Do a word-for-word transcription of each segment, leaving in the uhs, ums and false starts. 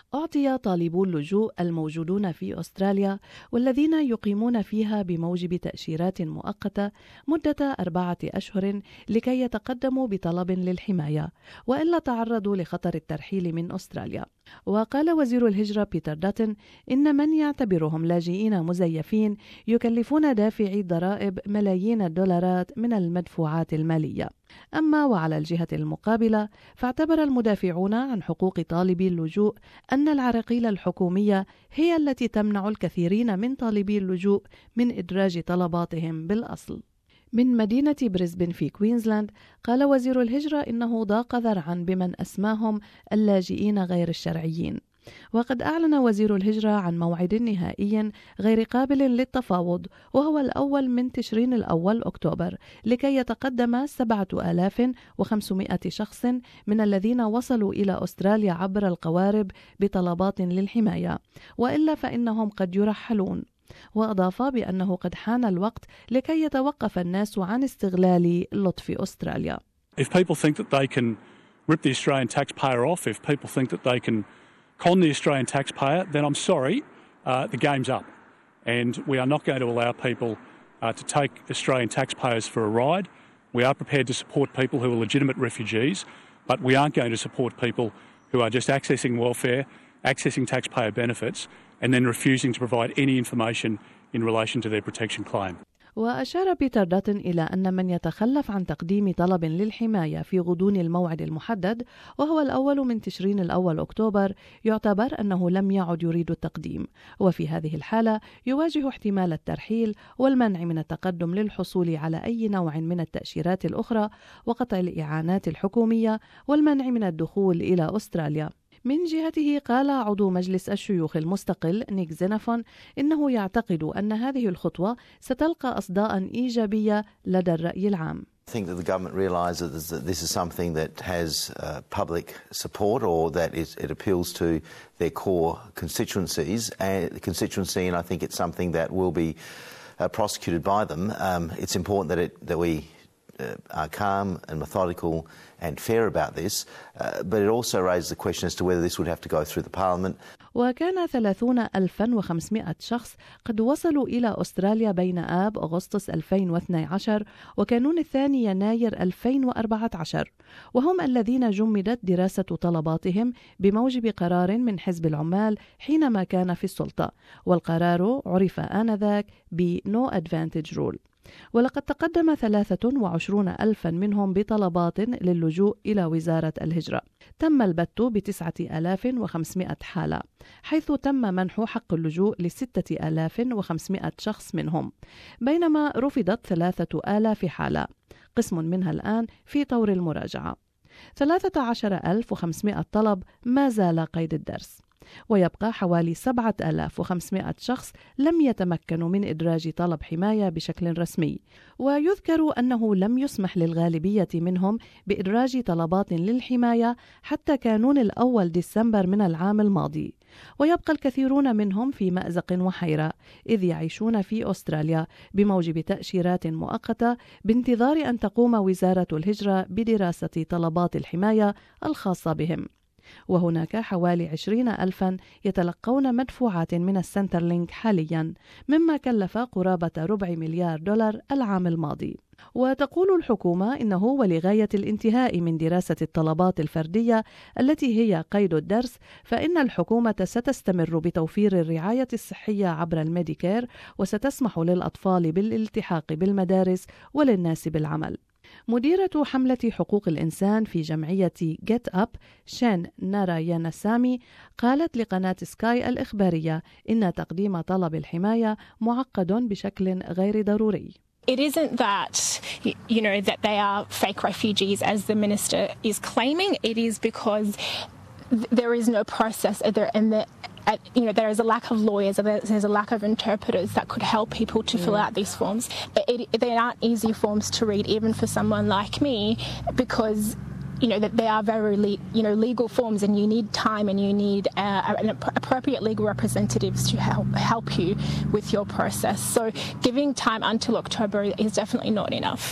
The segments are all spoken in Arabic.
أعطي طالبو اللجوء الموجودون في أستراليا والذين يقيمون فيها بموجب تأشيرات مؤقتة مدة أربعة أشهر لكي يتقدموا بطلب للحماية، وإلا تعرضوا لخطر الترحيل من أستراليا. وقال وزير الهجرة بيتر داتن إن من يعتبرهم لاجئين مزيفين يكلفون دافعي الضرائب ملايين الدولارات من المدفوعات المالية. أما وعلى الجهة المقابلة، فاعتبر المدافعون عن حقوق طالبي اللجوء أن العراقيل الحكومية هي التي تمنع الكثيرين من طالبي اللجوء من إدراج طلباتهم بالأصل. من مدينة بريسبن في كوينزلاند، قال وزير الهجرة إنه ضاق ذرعا بمن أسماهم اللاجئين غير الشرعيين. وقد أعلن وزير الهجرة عن موعد نهائي غير قابل للتفاوض، وهو الأول من تشرين الأول أكتوبر، لكي يتقدم سبعة آلاف وخمسمائة شخص من الذين وصلوا إلى أستراليا عبر القوارب بطلبات للحماية، وإلا فإنهم قد يرحلون. وأضاف بأنه قد حان الوقت لكي يتوقف الناس عن استغلال لطف أستراليا. If people think that they can rip the Australian taxpayer off, if people think that they can con the Australian taxpayer, then I'm sorry, uh, the game's up. And we are not going to allow people uh, to take Australian taxpayers for a ride. We are prepared to support people who are legitimate refugees, but we aren't going to support people who are just accessing welfare, accessing taxpayer benefits, and then refusing to provide any information in relation to their protection claim. وأشار بيتر داتن إلى أن من يتخلف عن تقديم طلب للحماية في غضون الموعد المحدد، وهو الأول من تشرين الأول أكتوبر، يعتبر أنه لم يعد يريد التقديم، وفي هذه الحالة يواجه احتمال الترحيل والمنع من التقدم للحصول على أي نوع من التأشيرات الأخرى، وقطع الإعانات الحكومية والمنع من الدخول إلى أستراليا. من جهته قال عضو مجلس الشيوخ المستقل نيك زينافون إنه يعتقد أن هذه الخطوة ستلقى أصداء إيجابية لدى الرأي العام. I think that the government realises that this is something that has uh, public support, or that it, it appeals to their core constituencies and constituency, and I think it's something that will be uh, prosecuted by them. Um, it's important that it that we uh, are calm and methodical and fair about this, uh, but it also raises the question as to whether this would have to go through the Parliament. وكان ثلاثين ألفا وخمسمائة شخص قد وصلوا إلى أستراليا بين آب أغسطس ألفين واثني عشر وكانون الثاني يناير ألفين وأربعة عشر، وهم الذين جمدت دراسة طلباتهم بموجب قرار من حزب العمال حينما كان في السلطة، والقرار عرف آنذاك ب No Advantage Rule. ولقد تقدم ثلاثة وعشرون ألفا منهم بطلبات للجوء إلى وزارة الهجرة. تم البت بتسعة آلاف وخمسمائة حالة، حيث تم منح حق اللجوء لستة آلاف وخمسمائة شخص منهم، بينما رفضت ثلاثة آلاف حالة، قسم منها الآن في طور المراجعة. ثلاثة عشر ألف وخمسمائة طلب ما زال قيد الدرس، ويبقى حوالي سبعة آلاف وخمسمائة شخص لم يتمكنوا من إدراج طلب حماية بشكل رسمي، ويذكر أنه لم يسمح للغالبية منهم بإدراج طلبات للحماية حتى كانون الأول ديسمبر من العام الماضي، ويبقى الكثيرون منهم في مأزق وحيرة إذ يعيشون في أستراليا بموجب تأشيرات مؤقتة بانتظار أن تقوم وزارة الهجرة بدراسة طلبات الحماية الخاصة بهم. وهناك حوالي عشرين ألفا يتلقون مدفوعات من السنترلينك حاليا، مما كلف قرابة ربع مليار دولار العام الماضي. وتقول الحكومة إنه ولغاية الانتهاء من دراسة الطلبات الفردية التي هي قيد الدرس، فإن الحكومة ستستمر بتوفير الرعاية الصحية عبر الميديكير، وستسمح للأطفال بالالتحاق بالمدارس وللناس بالعمل. مديرة حملة حقوق الإنسان في جمعية Get Up شان ناراياناسامي قالت لقناة سكاي الإخبارية إن تقديم طلب الحماية معقد بشكل غير ضروري. It isn't that, you know, that they are fake refugees as the minister is claiming. It is because there is no process there, and the Uh, you know, there is a lack of lawyers, there's a lack of interpreters that could help people to fill out these forms. But it, they aren't easy forms to read, even for someone like me, because, you know, that they are very, le- you know, legal forms, and you need time, and you need uh, an appropriate legal representatives to help help you with your process. So giving time until October is definitely not enough.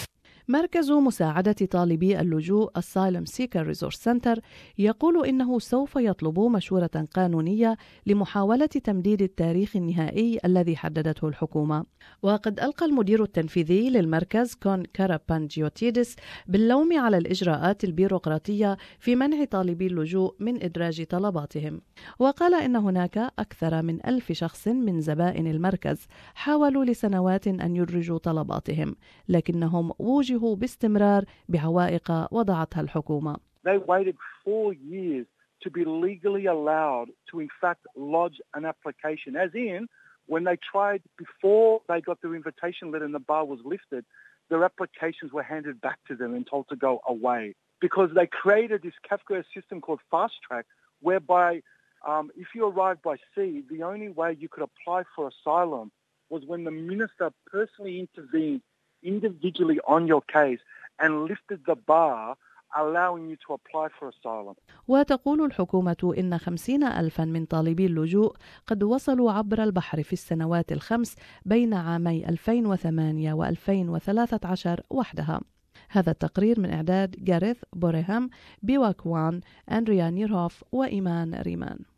مركز مساعدة طالبي اللجوء Asylum Seeker Resource Center يقول إنه سوف يطلب مشورة قانونية لمحاولة تمديد التاريخ النهائي الذي حددته الحكومة. وقد ألقى المدير التنفيذي للمركز كون كارابانجيوتيدس باللوم على الإجراءات البيروقراطية في منع طالبي اللجوء من إدراج طلباتهم، وقال إن هناك أكثر من ألف شخص من زبائن المركز حاولوا لسنوات أن يدرجوا طلباتهم، لكنهم وجهوا باستمرار بعوائق وضعتها الحكومة. They waited four years to be legally allowed to in fact lodge an application, as in when they tried before they got their invitation letter and the bar was lifted, their applications were handed back to them and told to go away because they created this Kafka system called Fast Track whereby um, if you arrived by sea, the only way you could apply for asylum was when the minister personally intervened individually on your case and lifted the bar, allowing you to apply for asylum. وتقول الحكومة إن خمسين ألفا من طالبي اللجوء قد وصلوا عبر البحر في السنوات الخمس بين عامي ألفين وثمانية وألفين وثلاثة عشر وحدها. هذا التقرير من إعداد جاريث بوريهام، بيواكوان، أندريا نيرهوف وإيمان ريمان.